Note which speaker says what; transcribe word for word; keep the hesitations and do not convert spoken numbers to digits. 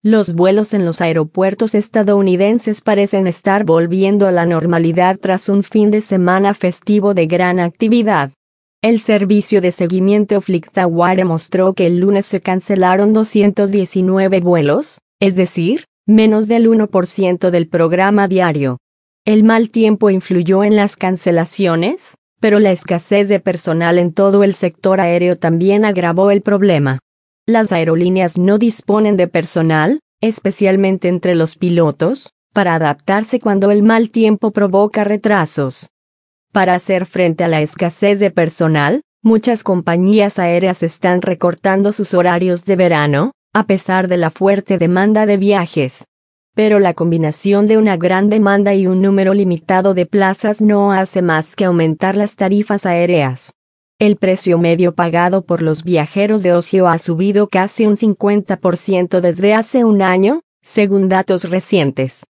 Speaker 1: Los vuelos en los aeropuertos estadounidenses parecen estar volviendo a la normalidad tras un fin de semana festivo de gran actividad. El servicio de seguimiento FlightAware mostró que el lunes se cancelaron doscientos diecinueve vuelos, es decir, menos del uno por ciento del programa diario. El mal tiempo influyó en las cancelaciones, pero la escasez de personal en todo el sector aéreo también agravó el problema. Las aerolíneas no disponen de personal, especialmente entre los pilotos, para adaptarse cuando el mal tiempo provoca retrasos. Para hacer frente a la escasez de personal, muchas compañías aéreas están recortando sus horarios de verano, a pesar de la fuerte demanda de viajes. Pero la combinación de una gran demanda y un número limitado de plazas no hace más que aumentar las tarifas aéreas. El precio medio pagado por los viajeros de ocio ha subido casi un cincuenta por ciento desde hace un año, según datos recientes.